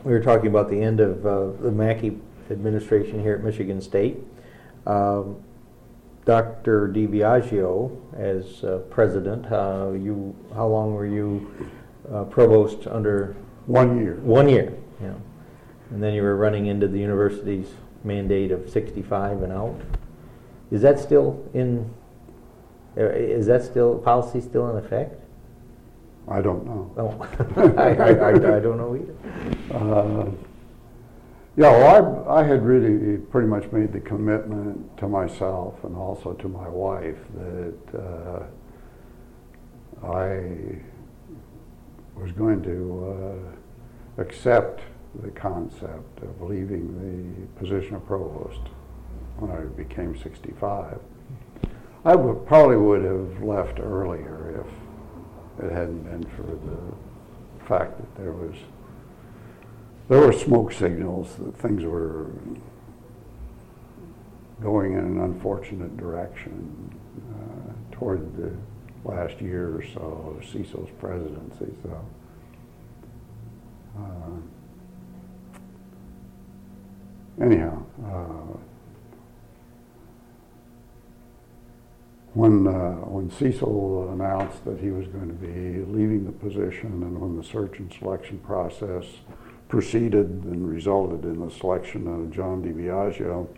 we were talking about the end of the Mackey administration here at Michigan State. Dr. DiBiagio, as president, how long were you provost under? 1 year. 1 year, yeah. And then you were running into the university's mandate of 65 and out. Is that still in? Policy still in effect? I don't know. Oh, I don't know either. Yeah, well, I had really pretty much made the commitment to myself and also to my wife that I was going to accept the concept of leaving the position of provost when I became 65. I probably would have left earlier if it hadn't been for the fact that there were smoke signals that things were going in an unfortunate direction toward the last year or so of Cecil's presidency. So, anyhow, when Cecil announced that he was going to be leaving the position, and when the search and selection process proceeded and resulted in the selection of John DiBiagio,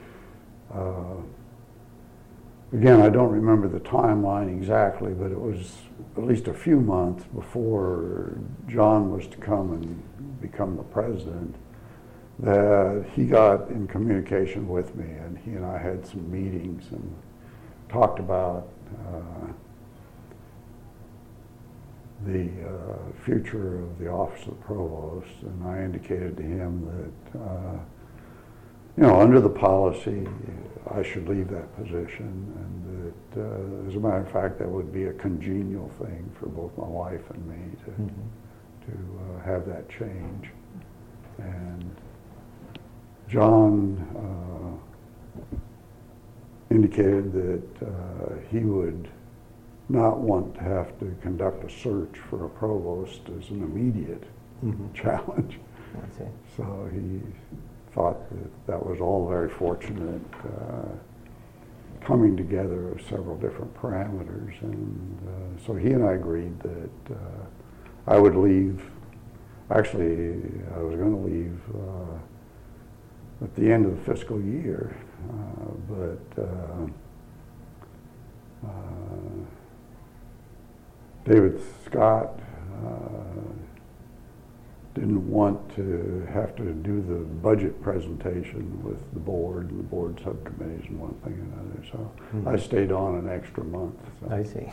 again, I don't remember the timeline exactly, but it was at least a few months before John was to come and become the president that he got in communication with me, and he and I had some meetings and talked about the future of the office of provost, and I indicated to him that, under the policy, I should leave that position, and that, as a matter of fact, that would be a congenial thing for both my wife and me to have that change. And John indicated that he would not want to have to conduct a search for a provost as an immediate challenge. So he thought that was all very fortunate coming together of several different parameters. And so he and I agreed that I would leave. Actually, I was going to leave at the end of the fiscal year, but David Scott didn't want to have to do the budget presentation with the board and the board subcommittees and one thing and another, so I stayed on an extra month. So. I see.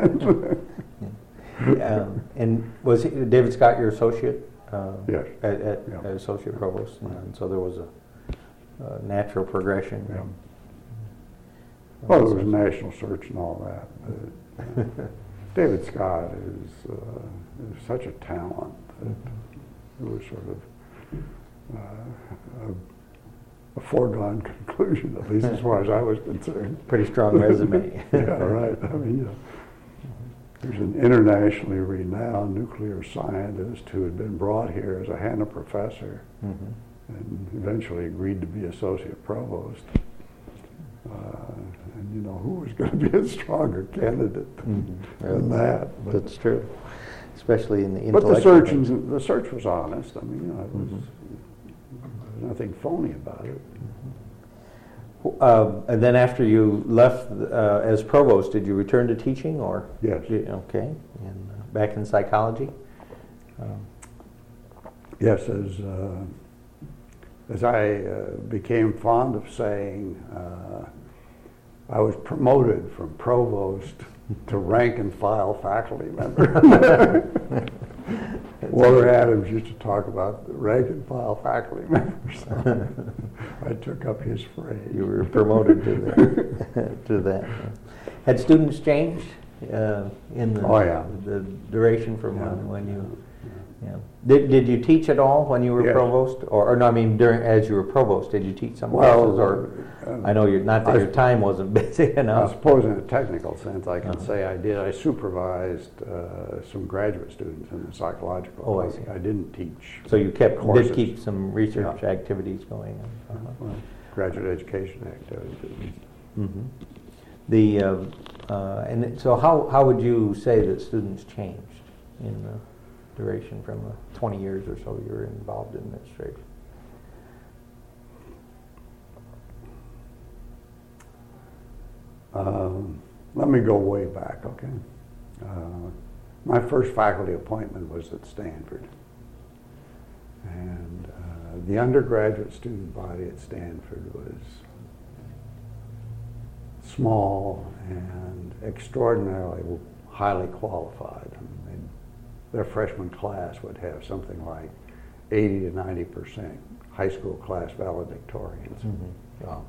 And was David Scott your associate? Yes. At associate provost, and so there was a natural progression. Yeah. Well, there was a national search and all that. But David Scott is such a talent that it was sort of a foregone conclusion, at least as far as I was concerned. Pretty strong resume. Yeah, right. I mean, there's an internationally renowned nuclear scientist who had been brought here as a Hanna professor and eventually agreed to be associate provost. And who was going to be a stronger candidate than that? But that's true, especially in the But intellectual. the search was honest. I mean, there was nothing phony about it. And then after you left as provost, did you return to teaching, or? Yes. Okay, and back in psychology. Yes, as I became fond of saying, I was promoted from provost to rank and file faculty member. Walter Adams used to talk about the rank and file faculty members. So I took up his phrase. You were promoted to that. Had students changed in the duration from when you Yeah. Did you teach at all when you were Yes. provost, or no? I mean, as you were provost, did you teach some Well, classes, or I know you're not that your time wasn't busy I enough. suppose in a technical sense, I can Uh-huh. say I did. I supervised some graduate students in the psychological. Oh, I program. see. I didn't teach. So you courses. did keep some research Yeah. activities going on. Uh-huh. Well, graduate education activities. Mm-hmm. So how would you say that students changed in the duration from the 20 years or so you were involved in administration? Let me go way back, okay? My first faculty appointment was at Stanford. And the undergraduate student body at Stanford was small and extraordinarily highly qualified. I mean, their freshman class would have something like 80 to 90% high school class valedictorians. Mm-hmm. Wow.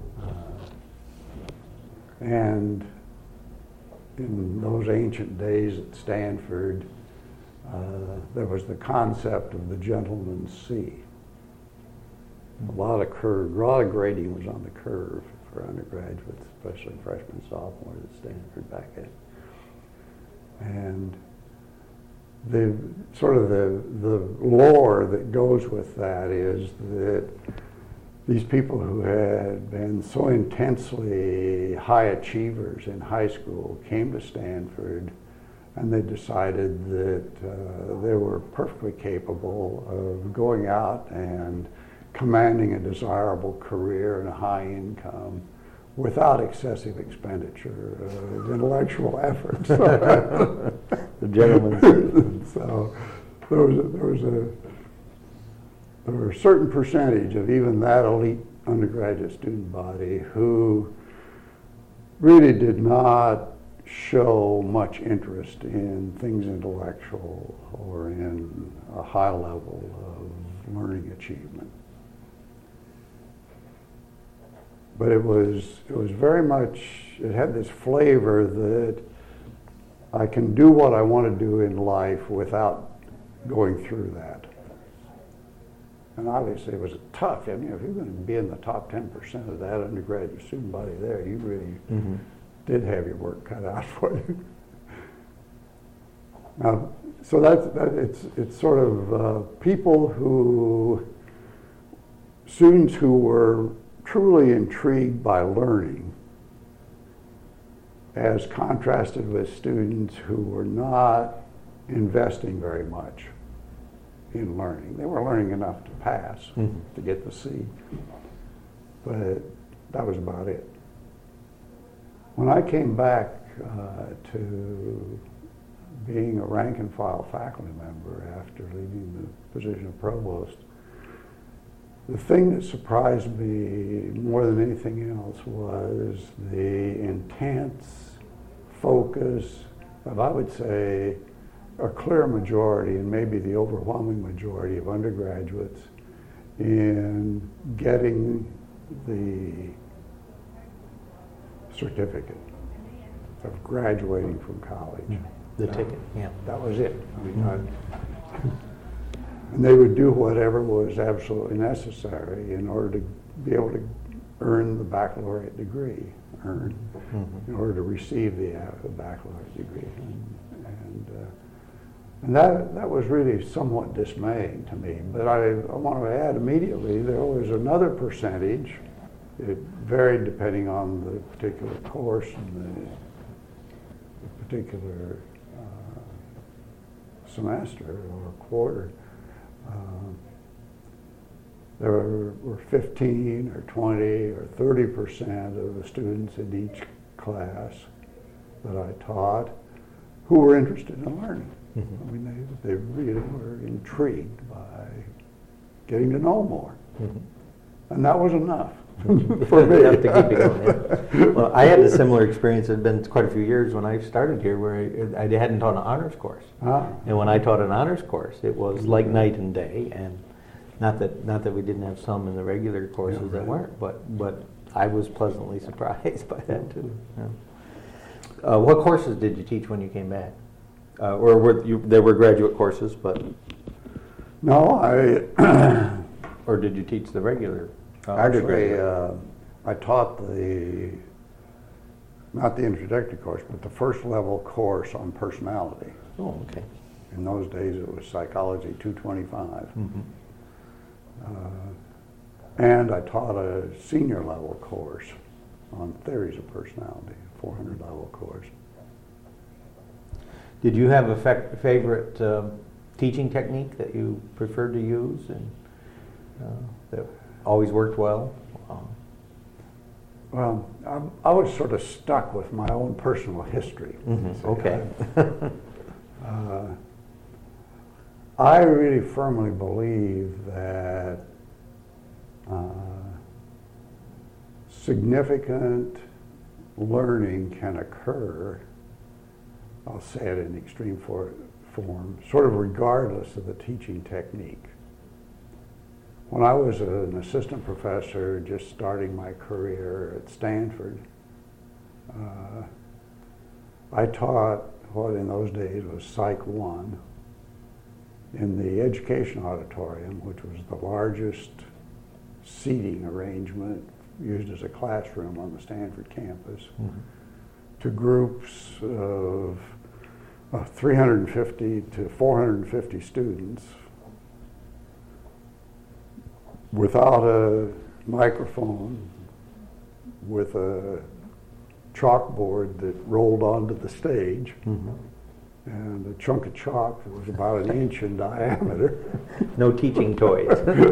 And in those ancient days at Stanford, there was the concept of the gentleman's C. A lot of grading was on the curve for undergraduates, especially freshmen, sophomores at Stanford back then. And the sort of the lore that goes with that is that these people who had been so intensely high achievers in high school came to Stanford, and they decided that they were perfectly capable of going out and commanding a desirable career and a high income without excessive expenditure of intellectual effort. The gentleman's So there were a certain percentage of even that elite undergraduate student body who really did not show much interest in things intellectual or in a high level of learning achievement. But it was very much, it had this flavor that I can do what I want to do in life without going through that. And obviously it was tough. I mean, if you're going to be in the top 10% of that undergraduate student body there, you really mm-hmm. did have your work cut out for you. Now, so it's sort of students who were truly intrigued by learning, as contrasted with students who were not investing very much in learning. They were learning enough to pass, mm-hmm. to get the C, but that was about it. When I came back to being a rank and file faculty member after leaving the position of provost, the thing that surprised me more than anything else was the intense focus of, I would say, a clear majority and maybe the overwhelming majority of undergraduates in getting the certificate of graduating from college. The ticket, yeah. That was it. I mean, and they would do whatever was absolutely necessary in order to be able to earn the baccalaureate degree, Mm-hmm. in order to receive the baccalaureate degree. And that was really somewhat dismaying to me. But I want to add immediately, there was another percentage. It varied depending on the particular course and the particular semester or quarter. There were 15 or 20 or 30% of the students in each class that I taught who were interested in learning. Mm-hmm. I mean, they really were intrigued by getting to know more. Mm-hmm. And that was enough for me. Enough to keep you going, yeah. Well, I had a similar experience. It had been quite a few years when I started here where I hadn't taught an honors course. Ah. And when I taught an honors course, it was like night and day. And not that we didn't have some in the regular courses Yeah, that right. weren't, but I was pleasantly surprised by that too. Yeah. What courses did you teach when you came back? They were graduate courses, but, No, or did you teach the regular? actually, I taught not the introductory course, but the first level course on personality. Oh, okay. In those days, it was Psychology 225. Mm-hmm. And I taught a senior level course on theories of personality, a 400 level course. Did you have a favorite teaching technique that you preferred to use and that always worked well? Well, I was sort of stuck with my own personal history. Mm-hmm. Okay. I really firmly believe that significant learning can occur, I'll say it in extreme form, sort of regardless of the teaching technique. When I was an assistant professor just starting my career at Stanford, I taught what in those days was Psych 1 in the Education Auditorium, which was the largest seating arrangement used as a classroom on the Stanford campus, mm-hmm. to groups of 350 to 450 students without a microphone, with a chalkboard that rolled onto the stage, mm-hmm. and a chunk of chalk that was about an inch in diameter. No teaching toys.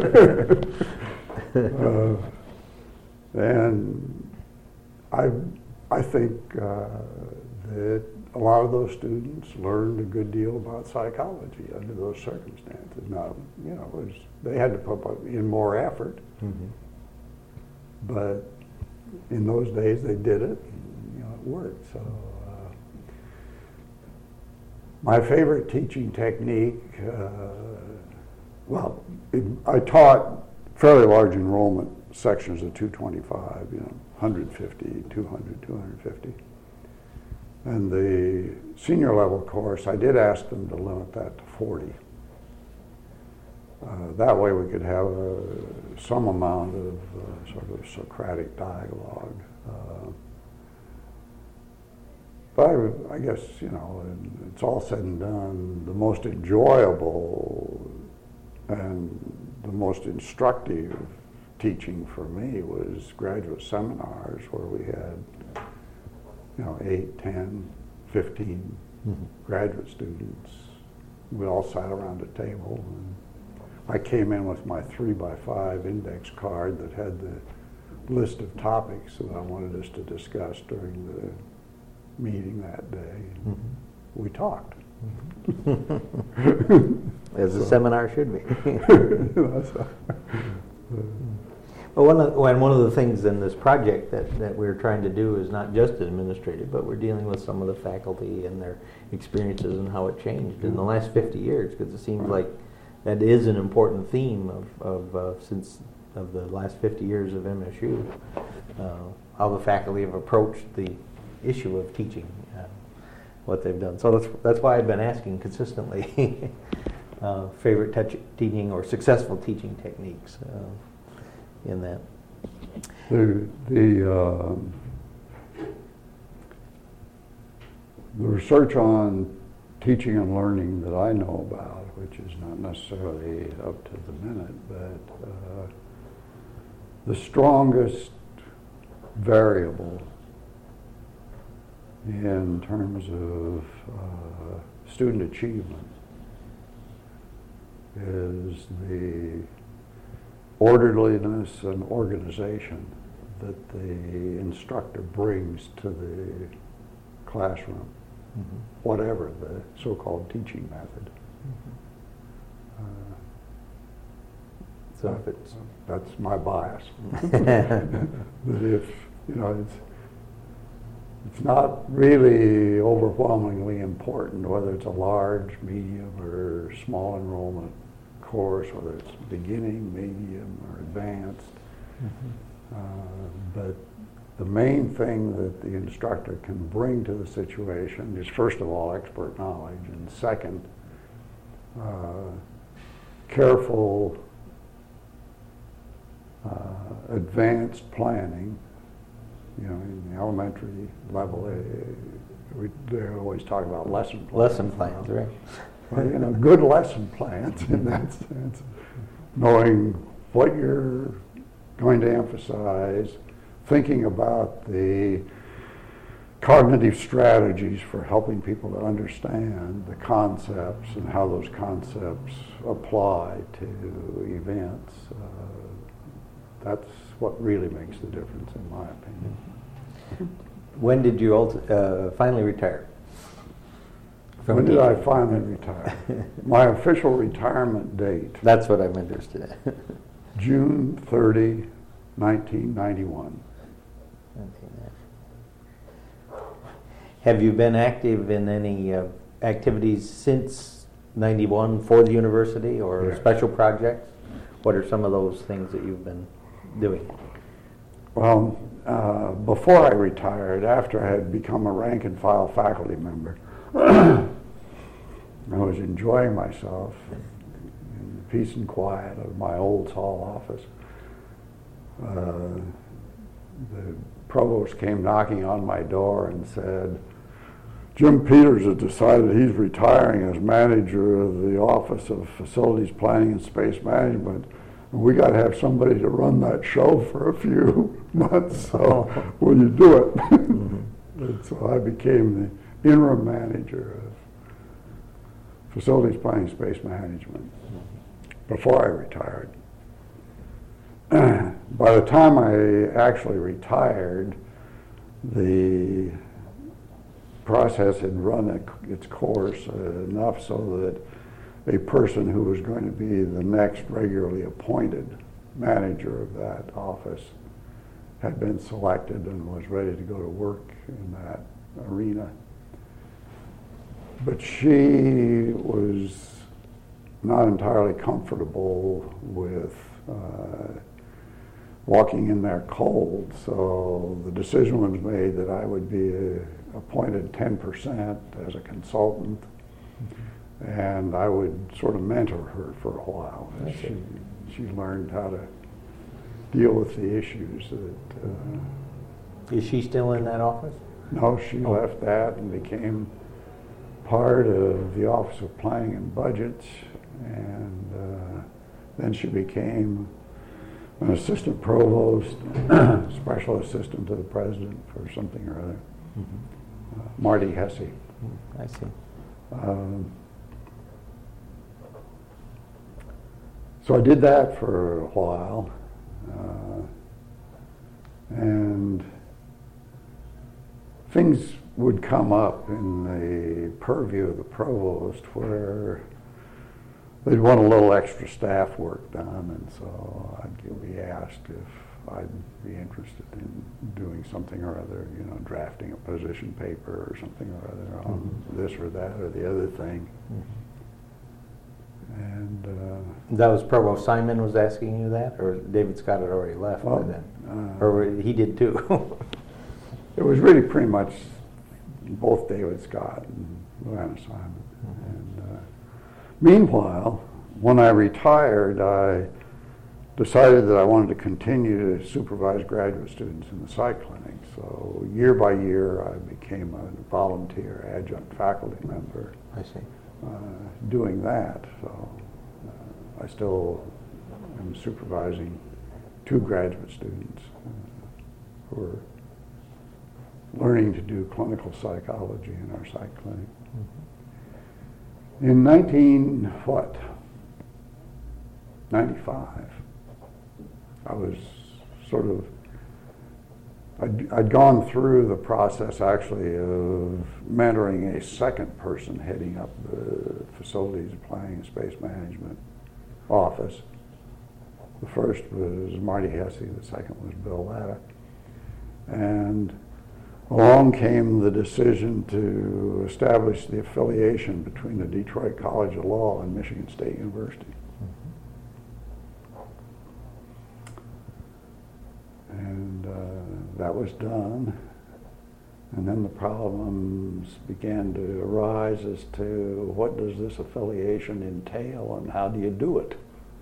And I think that a lot of those students learned a good deal about psychology under those circumstances. Now, they had to put in more effort, mm-hmm. but in those days they did it, and, it worked. So, my favorite teaching technique, I taught fairly large enrollment sections of 225, 150, 200, 250. And the senior level course, I did ask them to limit that to 40. That way we could have some amount of sort of Socratic dialogue. But I guess, it's all said and done, the most enjoyable and the most instructive teaching for me was graduate seminars where we had 8, 10, 15 mm-hmm. graduate students. We all sat around a table, and I came in with my 3x5 index card that had the list of topics that I wanted us to discuss during the meeting that day. Mm-hmm. We talked. Mm-hmm. As a seminar should be. Well, one of the things in this project that we're trying to do is not just administrative, but we're dealing with some of the faculty and their experiences and how it changed in the last 50 years, because it seems like that is an important theme of the last 50 years of MSU, how the faculty have approached the issue of teaching, what they've done. So that's why I've been asking consistently favorite teaching or successful teaching techniques. In that, the research on teaching and learning that I know about, which is not necessarily up to the minute, but the strongest variable in terms of student achievement is the orderliness and organization that the instructor brings to the classroom, mm-hmm. whatever the so-called teaching method. Mm-hmm. That's my bias. But if it's not really overwhelmingly important whether it's a large, medium, or small enrollment course, whether it's beginning, medium, or advanced. Mm-hmm. But the main thing that the instructor can bring to the situation is, first of all, expert knowledge, and second, careful, advanced planning. You know, in the elementary level, they always talk about lesson plans. Lesson plans, right? Well, you know, good lesson plans in that sense, knowing what you're going to emphasize, thinking about the cognitive strategies for helping people to understand the concepts and how those concepts apply to events. That's what really makes the difference, in my opinion. When did you finally retire? When did I finally retire? My official retirement date, That's what I'm interested in. June 30, 1991. Have you been active in any activities since 91 for the university or Yeah. special projects? What are some of those things that you've been doing? Well, before I retired, after I had become a rank and file faculty member, I was enjoying myself in the peace and quiet of my Olds Hall office. The provost came knocking on my door and said, "Jim Peters has decided he's retiring as manager of the Office of Facilities Planning and Space Management. And we got to have somebody to run that show for a few months, so will you do it?" And so I became the interim manager of Facilities Planning and Space Management before I retired. By the time I actually retired, the process had run its course enough so that a person who was going to be the next regularly appointed manager of that office had been selected and was ready to go to work in that arena. But she was not entirely comfortable with walking in there cold, so the decision was made that I would be appointed 10% as a consultant, and I would sort of mentor her for a while as she learned how to deal with the issues that... Is she still in that office? No, she left that and became part of the Office of Planning and Budgets, and then she became an assistant provost, special assistant to the president for something or other. Marty Hesse. I see. So I did that for a while, and things would come up in the purview of the provost where they'd want a little extra staff work done, and so I'd be asked if I'd be interested in doing something or other, you know, drafting a position paper or something or other on this or that or the other thing. And That was Provost Simon was asking you that, or David Scott had already left by then? Or he did too? it was really pretty much both David Scott and Luana Simon. And meanwhile, when I retired, I decided that I wanted to continue to supervise graduate students in the psych clinic. So year by year, I became a volunteer adjunct faculty member. I see. Doing that. So I still am supervising 2 graduate students who are learning to do clinical psychology in our psych clinic. In 95, I was sort of, I'd gone through the process actually of mentoring a second person heading up the Facilities Planning and Space Management office. The first was Marty Hesse, the second was Bill Latta. And along came the decision to establish the affiliation between the Detroit College of Law and Michigan State University. And that that was done. And then the problems began to arise as to what does this affiliation entail and how do you do it?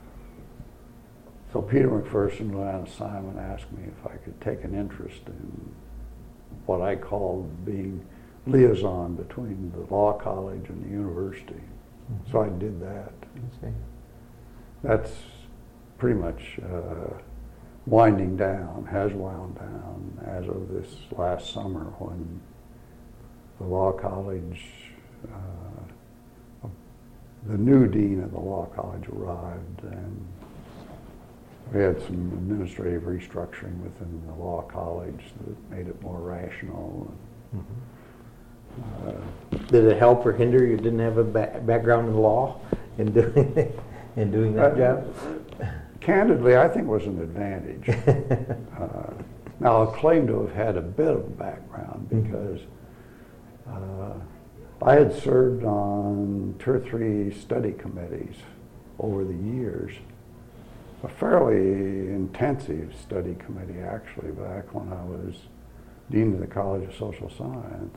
So Peter McPherson, Lou Simon asked me if I could take an interest in what I called being liaison between the law college and the university. Mm-hmm. So I did that. Okay. That's pretty much winding down, has wound down as of this last summer when the law college, the new dean of the law college arrived, and we had some administrative restructuring within the law college that made it more rational. Mm-hmm. Did it help or hinder you didn't have a background in law in doing that job? Candidly, I think it was an advantage. Now, I claim to have had a bit of a background because I had served on 2 or 3 study committees over the years. A fairly intensive study committee, actually, back when I was dean of the College of Social Science,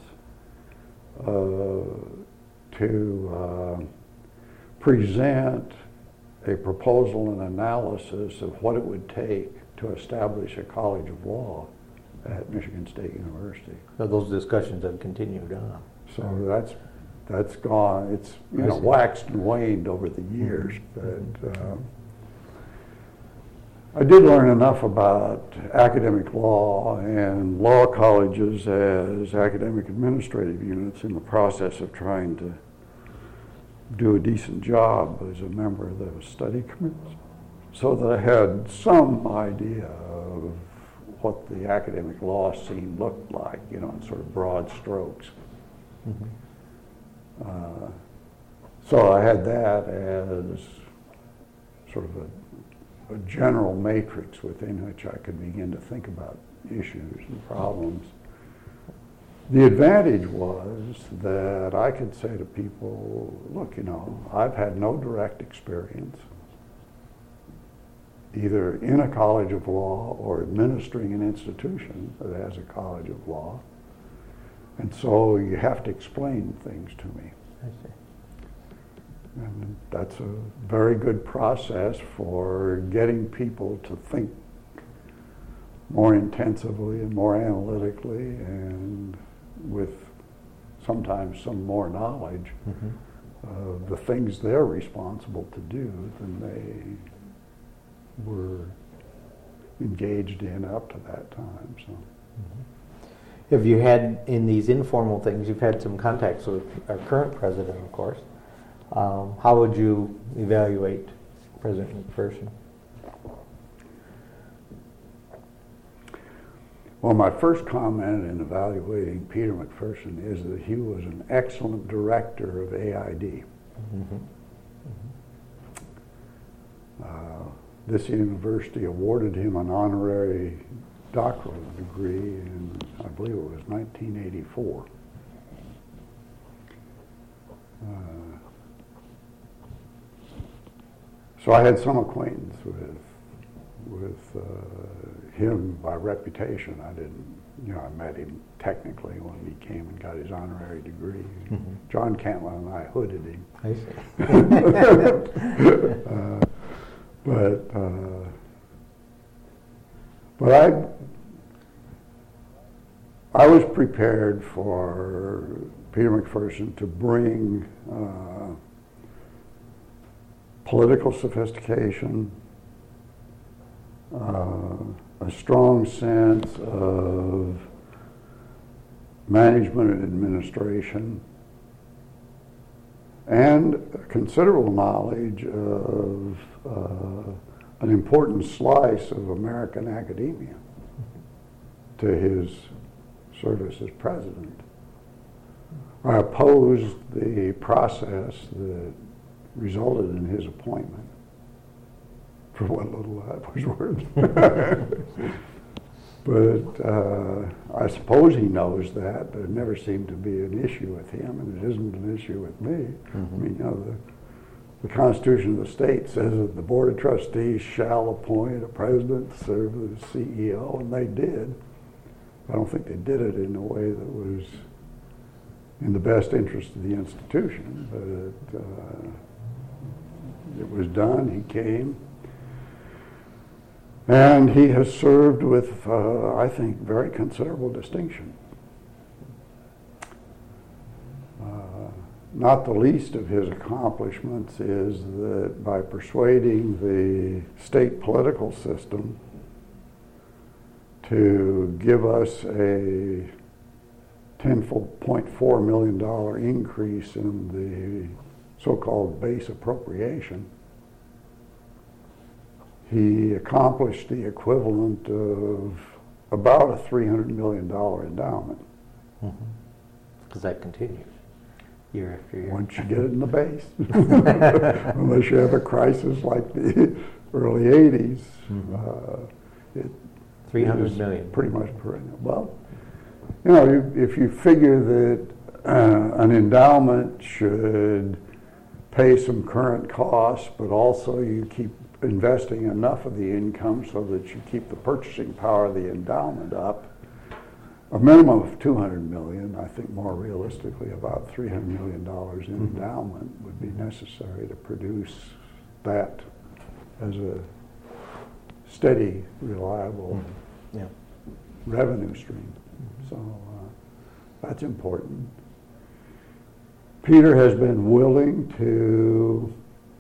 to present a proposal and analysis of what it would take to establish a college of law at Michigan State University. So those discussions have continued on. So that's gone. It's waxed and waned over the years, but I did learn enough about academic law and law colleges as academic administrative units in the process of trying to do a decent job as a member of those study committees, so that I had some idea of what the academic law scene looked like, in sort of broad strokes. Mm-hmm. So I had that as sort of a general matrix within which I could begin to think about issues and problems. The advantage was that I could say to people, look, I've had no direct experience either in a college of law or administering an institution that has a college of law, and so you have to explain things to me. I see. And that's a very good process for getting people to think more intensively and more analytically and with sometimes some more knowledge of the things they're responsible to do than they were engaged in up to that time. So. Have you had, in these informal things, you've had some contacts with our current president, of course. How would you evaluate President McPherson? Well, my first comment in evaluating Peter McPherson is that he was an excellent director of AID. Mm-hmm. This university awarded him an honorary doctoral degree in, I believe it was 1984. So I had some acquaintance with him by reputation. I didn't, I met him technically when he came and got his honorary degree. Mm-hmm. John Cantwell and I hooded him. I see. But I was prepared for Peter McPherson to bring political sophistication, a strong sense of management and administration, and considerable knowledge of an important slice of American academia to his service as president. I opposed the process that resulted in his appointment, for what little that was worth. But I suppose he knows that, but it never seemed to be an issue with him, and it isn't an issue with me. Mm-hmm. I mean, the Constitution of the state says that the Board of Trustees shall appoint a president to serve as CEO, and they did. I don't think they did it in a way that was in the best interest of the institution, but it was done. He came. And he has served with, I think, very considerable distinction. Not the least of his accomplishments is that by persuading the state political system to give us a $10.4 million increase in the so-called base appropriation, he accomplished the equivalent of about a $300 million endowment. Because that continues year after year. Once you get it in the base. Unless you have a crisis like the early 80s, it 300 million. Pretty much perennial. Well, you know, if you figure that an endowment should pay some current costs, but also you keep investing enough of the income so that you keep the purchasing power of the endowment up, a minimum of $200 million, I think more realistically about $300 million in endowment would be necessary to produce that as a steady, reliable revenue stream. So that's important. Peter has been willing to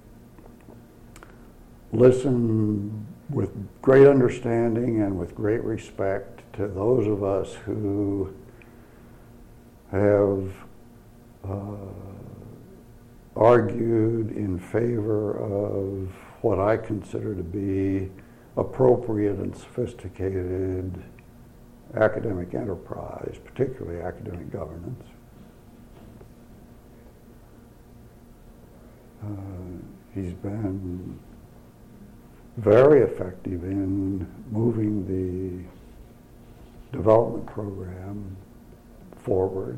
listen with great understanding and with great respect to those of us who have argued in favor of what I consider to be appropriate and sophisticated academic enterprise, particularly academic governance. He's been very effective in moving the development program forward.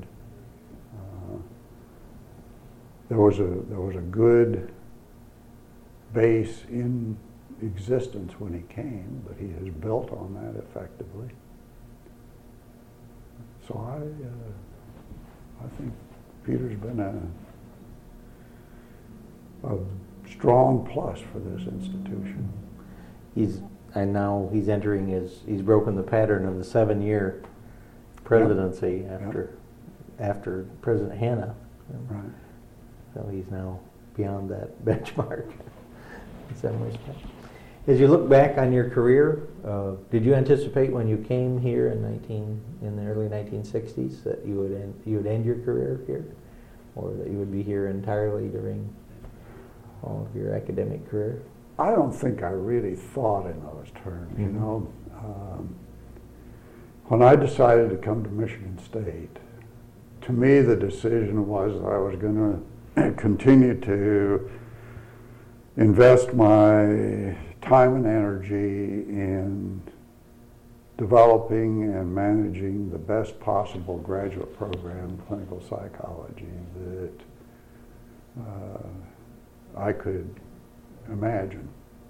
There was a good base in existence when he came, but he has built on that effectively. So I think Peter's been a strong plus for this institution. He's broken the pattern of the 7-year presidency after President Hanna. Right. So he's now beyond that benchmark in some respects. As you look back on your career, did you anticipate when you came here in the early 1960s that you would end your career here, or that you would be here entirely during all of your academic career? I don't think I really thought in those terms, you know. When I decided to come to Michigan State, to me the decision was that I was going to continue to invest my time and energy in developing and managing the best possible graduate program in clinical psychology that I could imagine.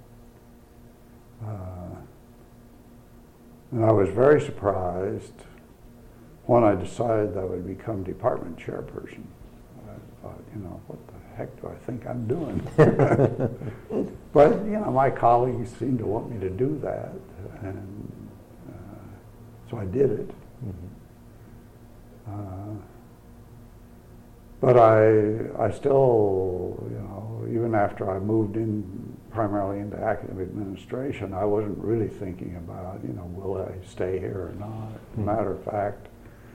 And I was very surprised when I decided I would become department chairperson. I thought, you know, what the heck do I think I'm doing? But, you know, my colleagues seemed to want me to do that, and so I did it. But I still, you know, even after I moved in primarily into academic administration, I wasn't really thinking about, you know, will I stay here or not. As a matter of fact,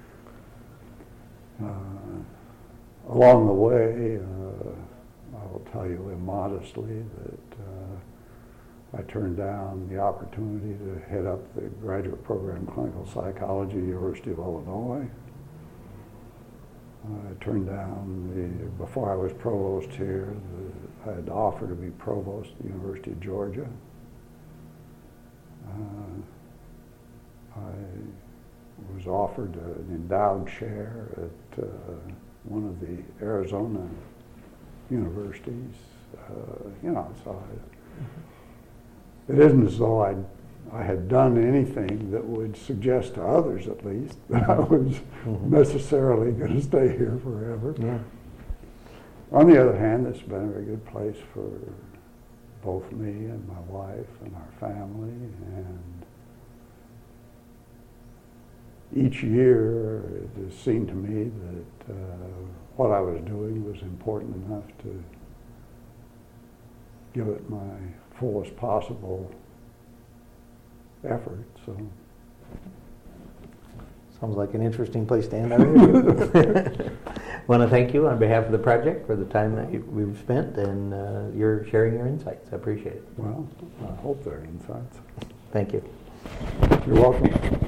along the way, I will tell you immodestly that I turned down the opportunity to head up the graduate program in clinical psychology at the University of Illinois. I turned down before I was provost here, I had the offer to be provost at the University of Georgia. I was offered an endowed chair at one of the Arizona universities. You know, so it isn't as though I I had done anything that would suggest to others, at least, that I was necessarily going to stay here forever. Yeah. On the other hand, it's been a very good place for both me and my wife and our family, and each year it has seemed to me that what I was doing was important enough to give it my fullest possible effort. So Sounds like an interesting place to end our interview. Want to thank you on behalf of the project for the time that we've spent and your sharing your insights. I appreciate it. well, I hope they're insights. Thank you. You're welcome.